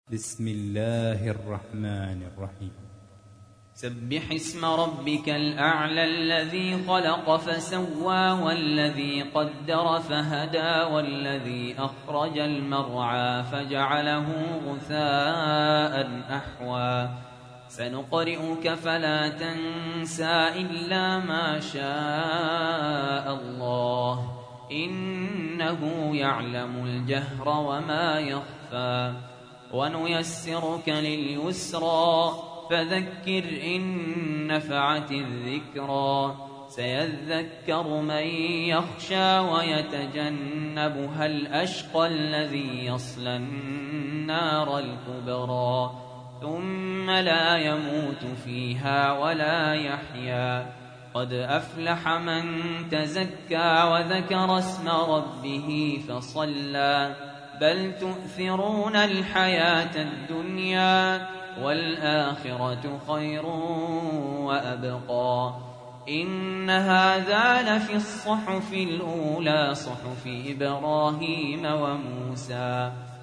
بسم الله الرحمن الرحيم. سبح اسم ربك الأعلى الذي خلق فسوى والذي قدر فهدى والذي أخرج المرعى فجعله غثاء أحوى سنقرئك فلا تنسى إلا ما شاء الله إنه يعلم الجهر وما يخفى ونيسرك لليسرى فذكر إن نفعت الذكرى سيذكر من يخشى ويتجنبها الأشقى الذي يصلى النار الكبرى ثم لا يموت فيها ولا يحيا قد أفلح من تزكى وذكر اسم ربه فصلى بل تؤثرون الحياة الدنيا والآخرة خير وأبقى إن هذا لفي الصحف الأولى صحف إبراهيم وموسى